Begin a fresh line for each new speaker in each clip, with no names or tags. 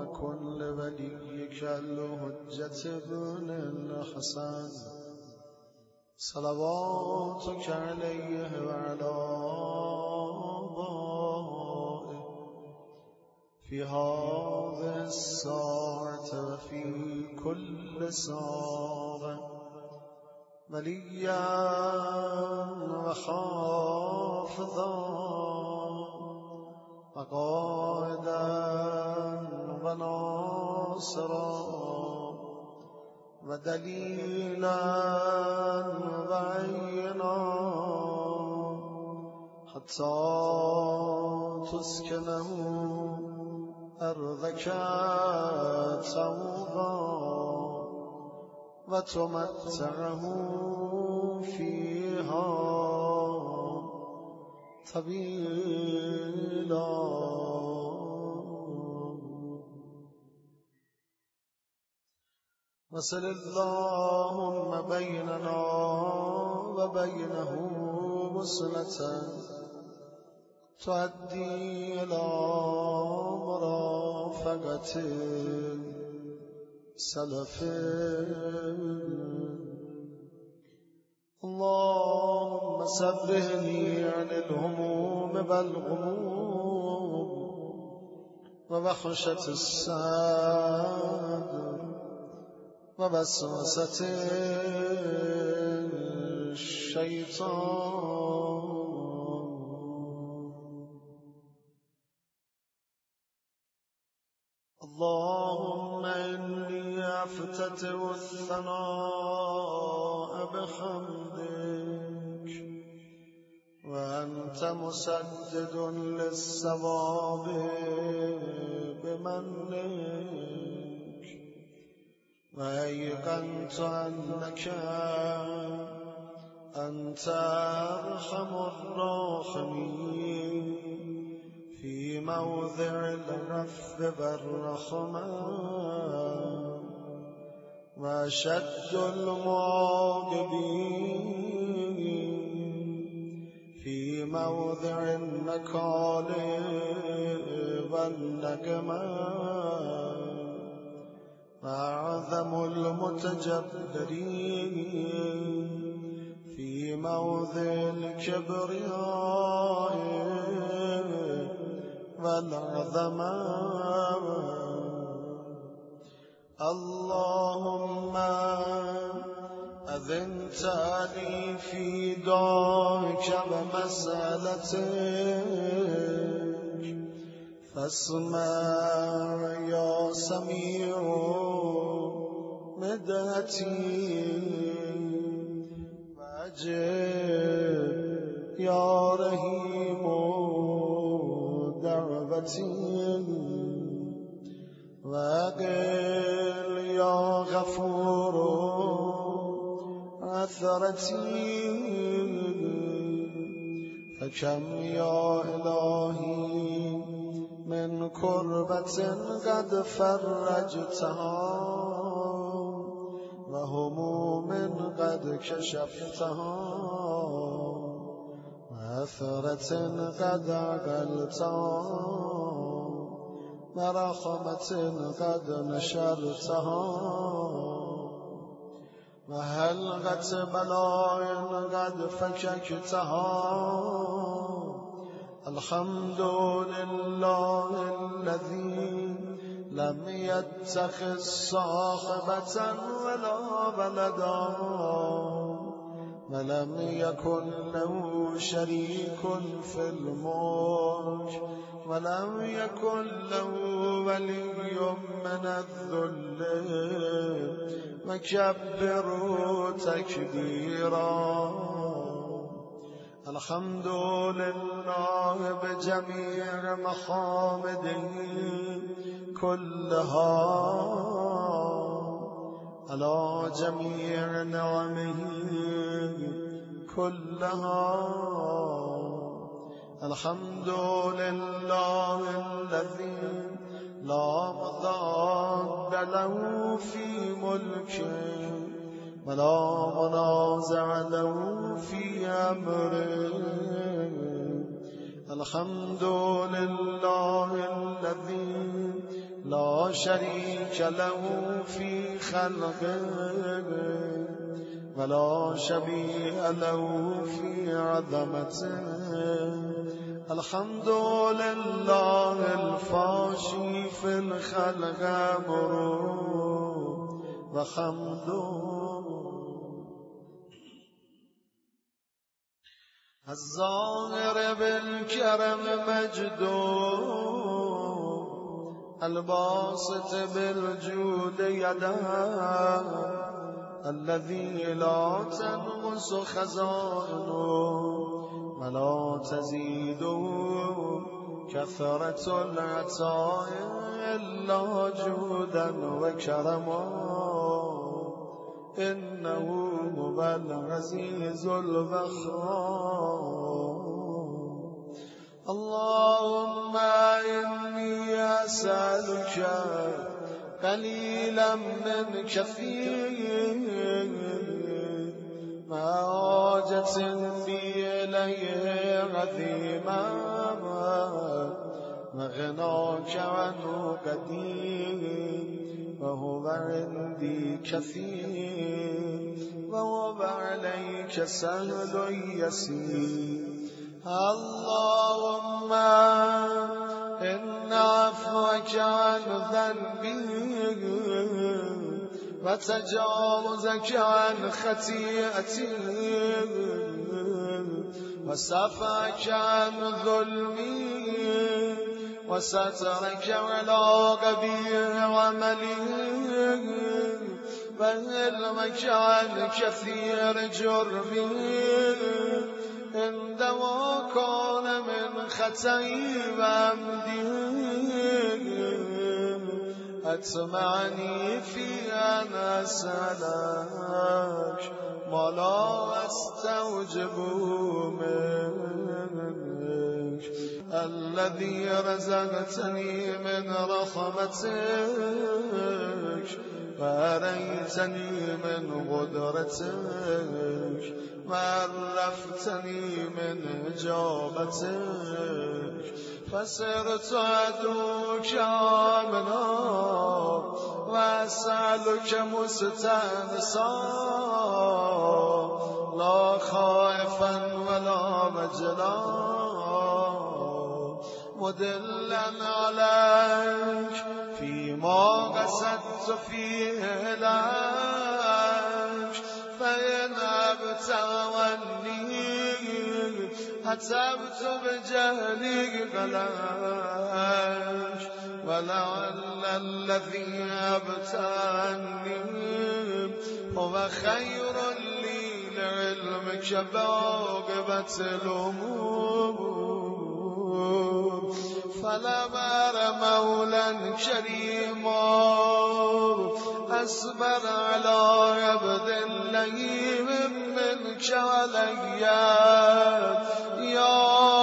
وكل وليك الحجة ابن الحسن صلواتك عليه وعلى آبائه في هذه الساعة وفي كل ساعة وليا وحافظا وقائدا وناصرا ودليلا وعينا حتى تسكنه أرضك توبا وتمتعه فيها طويلا. وصل اللهم بيننا وبينه وصلة تؤدي إلى مرافقة سلف. اللهم سبهني عن الهموم والغموم ووخشة الصدر ووسوسة الشيطان. اللهم إني أفتتح الثناء بحمدك وأنت مسدد للصواب بمنك وأيقنت أنك أنت أرحم الراحمين في موضع الرفع والرحمة وأشد المعاقبين في موضع النكال والنقمة وأعظم المتجبرين في موضع الكبرياء والعظمة. اللهم أذنت لي في دعائك ومسألتك فاسمع يا سميع مدهتي واجب يا رحيم دعوتي وقل يا غفور عثرتي. فكم يا إلهي من كربة قد فرجتها وهموم قد كشفتها وأثرة قد عقلتها ورحمة قد نشرتها وهلغة بلاء قد فككتها. الحمد لله الذي لم يتخذ صاحبة ولا ولدا ولم يكن له شريك في الملك ولم يكن له ولي من الذل وكبروا تكبيرا. الحمد لله بجميع محامده كلها على جميع نعمه كلها. الحمد لله الذي لا مضاد له في ملكه ولا منازع له في أمره. الحمد لله الذي لا شريك له في خلقه ولا شبيه له في عظمته. الحمد لله الفاشي في الخلق أمره وحمده الظاهر بالكرم مجده الباسط بالجود يده الذي لا تنقص خزائنه ولا تزيده كثرة العطاء إلا جودا وكرما. إنه هو العزيز الغفار. اللهم إني أسألك قليلا من كثير ما حاجة بي إليه عظيما وغناك عنه قدير وهو عندي كثير وهو عليك سهل يسير. اللهم إن عفوك عن ذنبي وتجاوزك عن خطيئتي وصفاك عن ظلمي وسترك على قبيح عملي وعلمك عن كثير جرمي عندما كان من خطئي وعمدي أطمعني في أن أسألك ما لا أستوجب منك الذي رزقتني من رحمتك وأريتني من قدرتك وعرفتني من إجابتك فصرت أدعوك آمنا وأسألك مستأنسا لا خائفا ولا وجلا مدلا عليك فيما قصدت فيه لك فإن أبت عني أتبت بجهلي فلك ولعل الذي أبت عني هو خير لي لعلمك بعاقبة الأمور. فلما مولا كريما أصبر على عبد اللئيم منك علي يا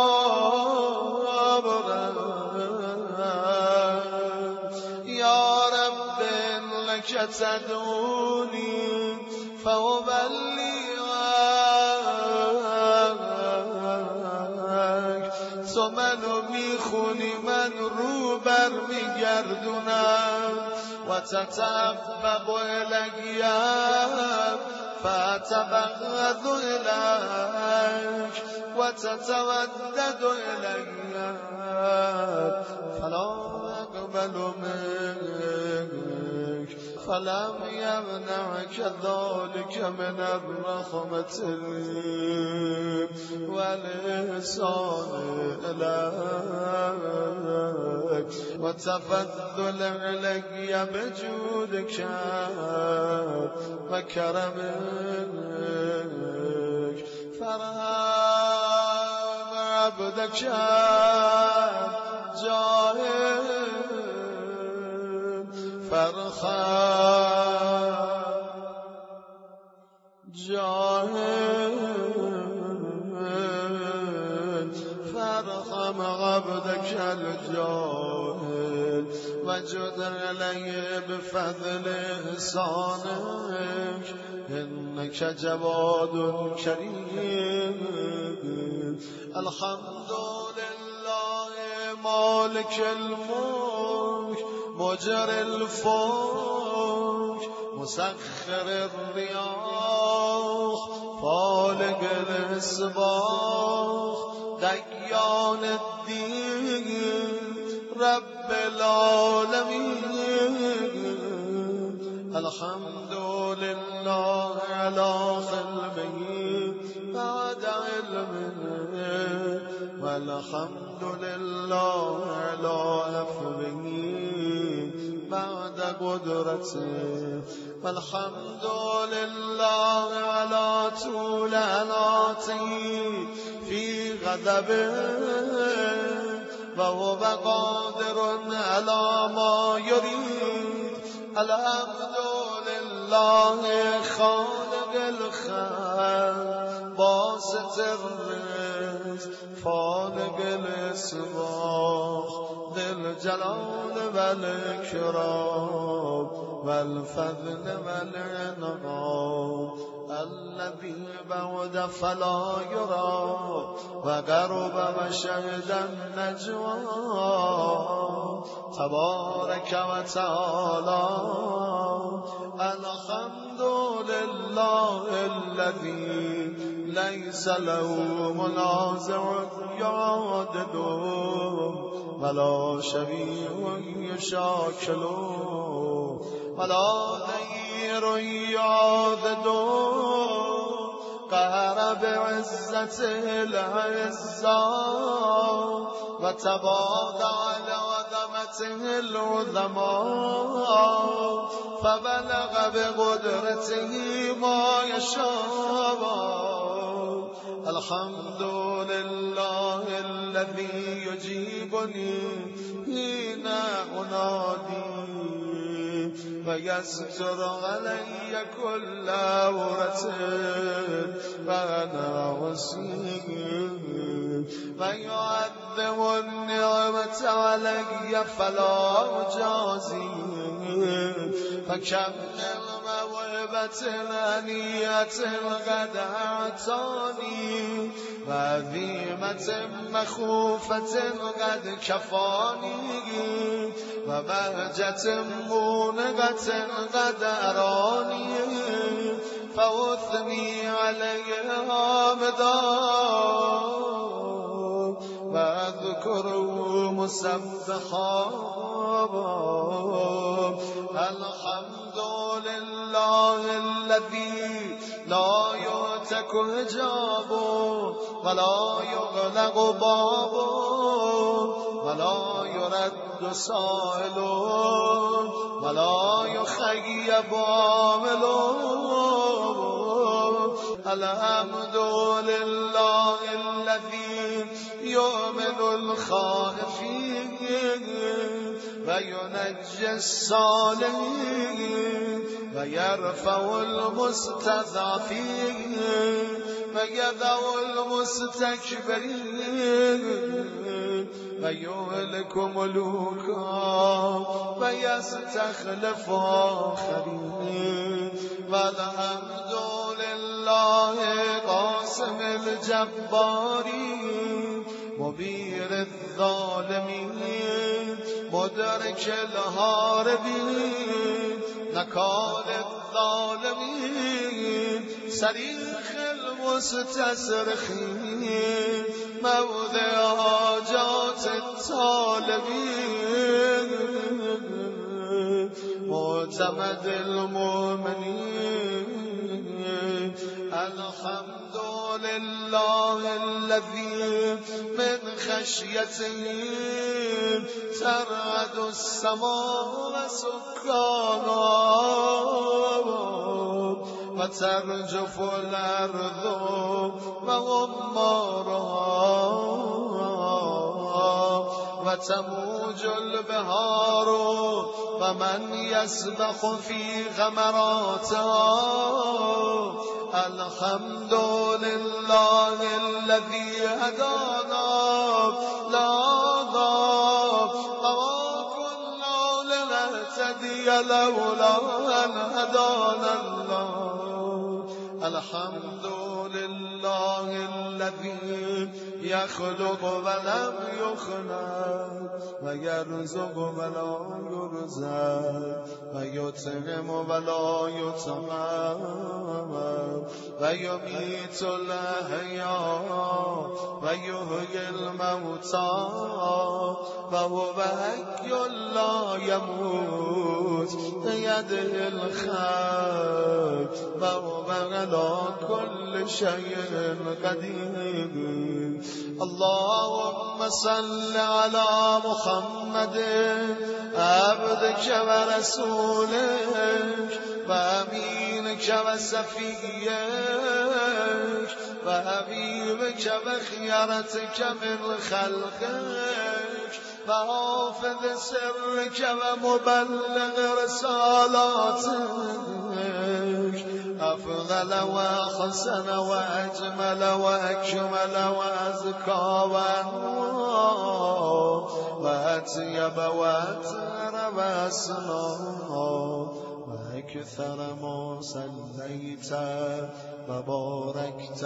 رب لك تدعوني فأبلغك تو منو میخونی من رو بر میگردونم و تتبب الگیم فتبغض اليك و تتودد الگیم فلا اقبل منك فلم يمنعك ذلك من الرحمة والإحسان إليك وتفضل علي بجودك وكرمك فرحم عبدك جاهد فرحم عبدك الجاهد وجد عليه بفضل إحسانك إنك جواد كريم. الحمد لله مالك الملك مجري الفلك مسخر الرياح فالق الإصباح ديان الدين رب العالمين الحمد لله على خلقه بعد علمه والحمد لله على عفوه بعد قدرته والحمد لله على طول أناته في غضبه وهو قادر على ما يريد الحمد لله خالق الخلق باسط الرزق فالق الإصباح ذي الجلال والإكرام والفضل والعنقام الذي بعد فلا يرى وقرب وشهد النجوى تبارك وتعالى الحمد لله الذي ليس له منازع يعادله ولا شبيه يشاكله ولا نير يعاذده قهر بعزته العزة وتباضع لعظمته العظماء فبلغ بقدرته ما يشاء الحمد لله الذي يجيبني حين أنادي ويستر علي كل عورة وأنا وسيم ويعظم النعمة علي فلا أجازي فكم من موهبة هنية قد أعطاني وعظيمة مخوفة قد كفاني وبهجة مونغة قد أراني فأثني عليها مدار وأذكره مسبحا الحمد لله الذي لا يعتك حجابه ولا يغلق بابه ولا يرد سائل ولا يخيب عامل الحمد لله الذي يؤمن الخائفين وينجي الصالحين ويرفع المستضعفين ويدع المستكبرين ويهلك ملوكا ويستخلف آخرين والحمد لله قاسم الجبارين مبير الظالمين مدرك الهاربين نكال الظالمين صريخ المستصرخين موضع حاجات الطالبين معتمد المؤمنين الحمد لله الذي من خشيته ترعد السماء وسكانها وترجف الأرض وغمارها وتموج البحار ومن يسبح في غمراتها الحمد لله الذي هدانا لا وما كنا لنهتدي لولا أن هدانا الله الحمد لله الذي يخلق ولم يخلق ويرزق ولا يرزق ويطعم ولا يطعم ويميت الأحياء ويحيي الموتى وهو حي لا يموت بيده الخير وهو على كل شيء قدير. اللهم صل على محمد عبدك ورسولك وأمينك وصفيك وحبيبك وخيرتك من خلقك وحافظ سرك ومبلغ رسالاتك أفضل وأحسن وأجمل وأكمل وأزكى وأنوار وأطيب وأطهر وأسنى وأكثر ما صليت وباركت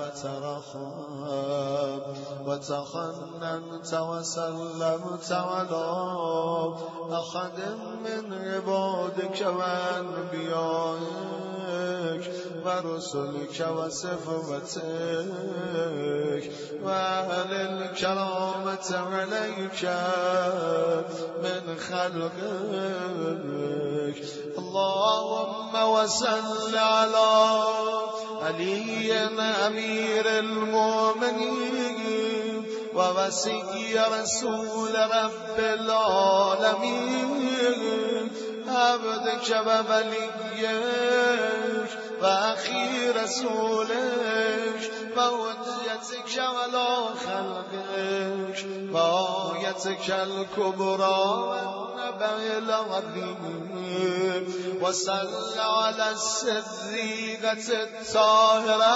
وترحمت وتحننت وسلمت على أحد من عبادك وأنبيائك ورسلك وصفوتك وأهل الكرامة عليك من خلقك. اللهم وصل على علي أمير المؤمنين ووصي رسول رب العالمين عبدك ووليك وأخي رسولك وحجتك على خلقك وآيتك الكبرى والنبأ العظيم. وصل على الصديقة الطاهرة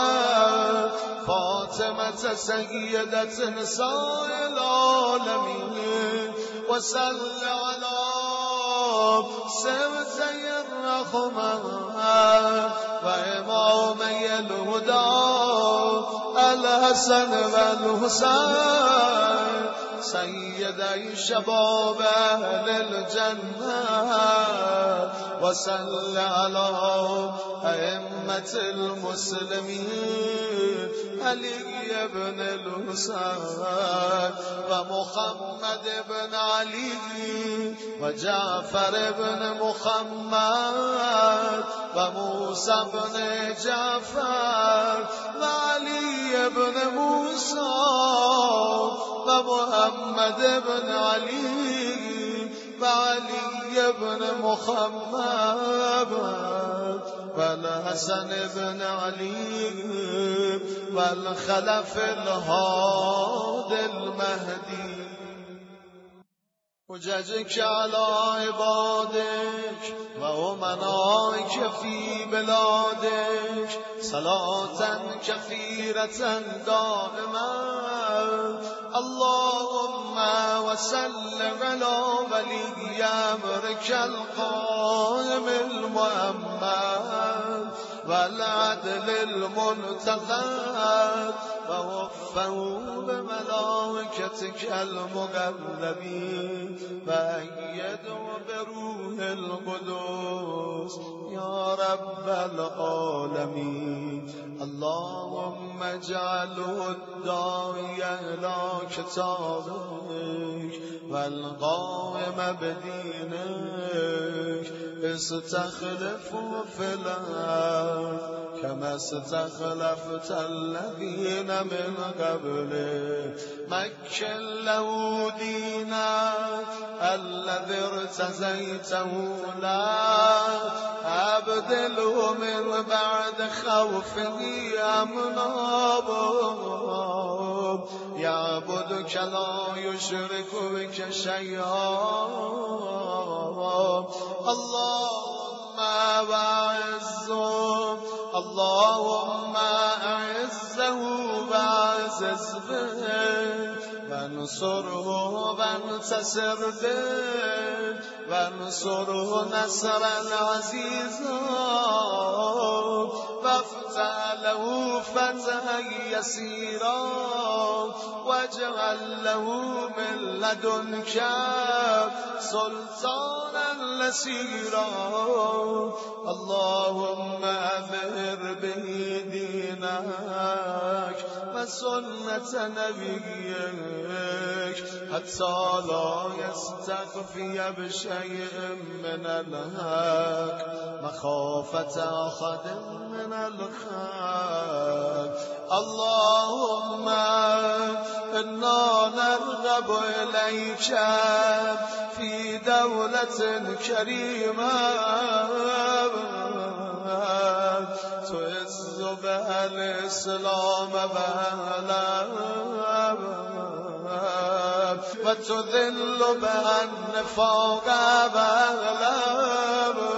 فاطمة سيدة نساء العالمين. وصل على سبتي الرحمة وإمامي الهدى الحسن والحسين سيدي شباب أهل الجنة. وصل على أئمة المسلمين علي بن الحسين ومحمد بن علي وجعفر بن محمد وموسى بن جعفر وعلي بن موسى ومحمد بن علي وعلي بن محمد والحسن بن علي والخلف الهادي المهدي. حججك على عبادك وأمنائك في بلادك صلاة كثيرة دائما. اللهم وسل على ولي أمرك القائم المؤمن والعدل المنتظر ووفوا بملائكتك المقربين وأيدوا بروح القدس يا رب العالمين. اللهم اجعله الداعي إلى كتابك والقائم بدينك. استخلفوا في الأرض كما استخلفت الذين من قبله. مكن له دينك الذي ارتزيته له أبدله من بعد خوفه أمنا يعبدك لا يشرك بك شيئا. اللهم وأعزه اللهم أعزه وأعزز به من فانصره وانتصر به وانصره نصرا عزيزا وافتح له فتحا يسيرا واجعل له من لدنك سلطانا نصيرا اللهم أظهر به دينك وسنة نبيك حتى لا يستخفي بشيء من الحق مخافة أحد من الخلق اللهم إنا نرغب إليك في دولة كريمة تعز بها الإسلام وأهله وتذل بها النفاق وأهله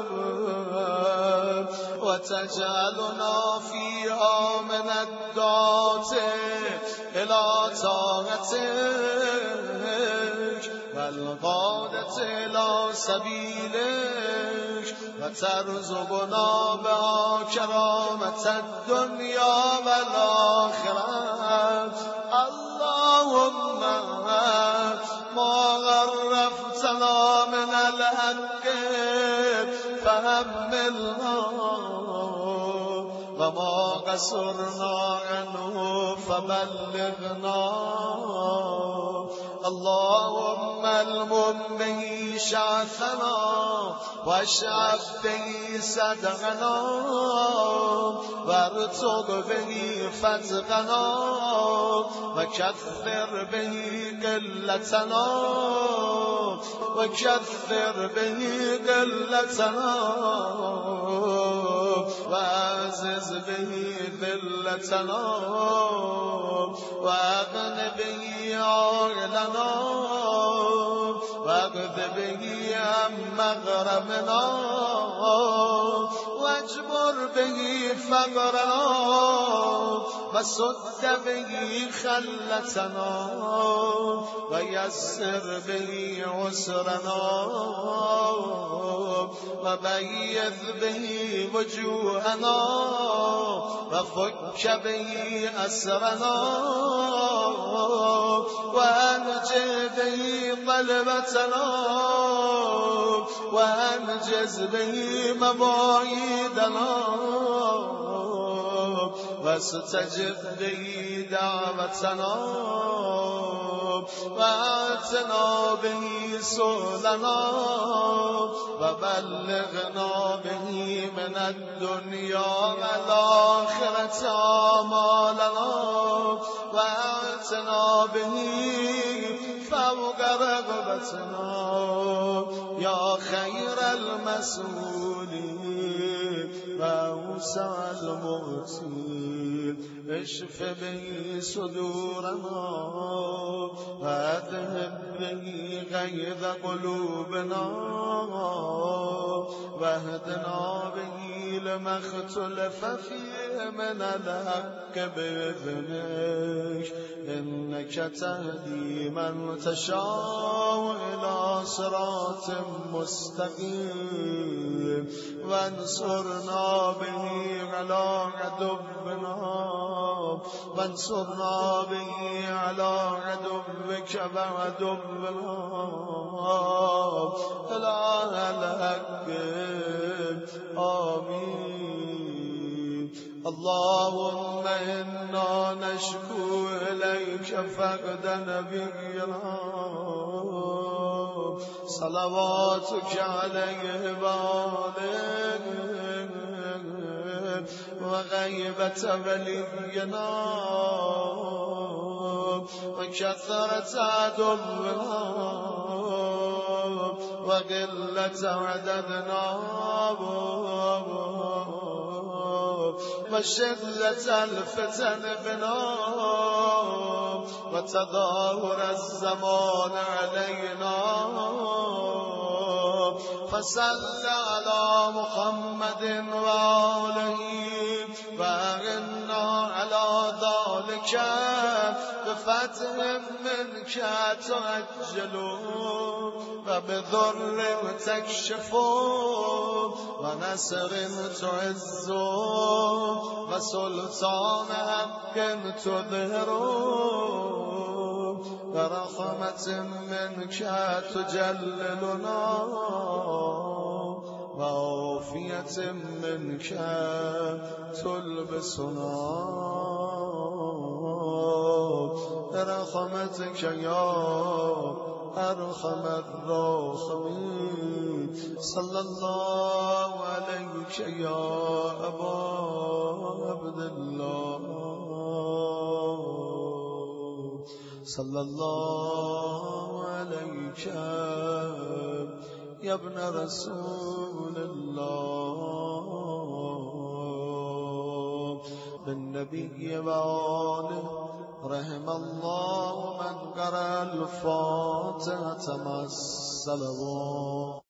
وتجعلنا فيها من الدعاة إلى طاعتك والقادة إلى سبيلك وترزقنا بها كرامة الدنيا والآخرة اللهم ما غرفتنا من الحق فحملنا وما قصرنا عنه فبلغنا اللهم المم به شعثنا واشعب به صدقنا وارتق به فتقنا وكثر به قلتنا وكثر به قلتنا وعزز به ذلتنا واغن به عقلنا واغذ به عن مغرمنا واجبر به فقرنا وسد به خلتنا ويسر به عسرنا وبيض به وجوهنا وفك به أسرنا وأنجز به قلبتنا وأنجز به مواعيدنا واستجب به دعوتنا وآتنا به سؤلنا وبلغنا به من الدنيا والآخرة آمالنا وآتنا به فوق رغبتنا يا خير المسؤولين وأوسع المغسل اشف به صدورنا واذهب به غيظ قلوبنا واهدنا به لما اختلف فيه من الحق بإذنك إنك تهدي من تشاء إلى صراط مستقيم وانصرنا به على عدونا وانصرنا به على عدوك وعدونا إله الحق آمين اللهم إنا نشكو إليك فقد نبينا صلواتك عليه وآله وغيبة ولينا وكثرة عدونا وقلة عددنا وشدة الفتن بنا وتظاهر الزمان علينا فصل على محمد وآله وأغنى على ذلك فتح منك تعجل وبذر تكشف ونصر تعز وسلطان حق تظهر ورحمة منك تجللنا وعافية منك تلبسنا برحمتك يا أرحم الراحمين صلى الله عليك يا أبا عبد الله صلى الله عليك يا ابن رسول الله بالنبي وآله رحم الله من قرأ الفاتحة مع الصلوات.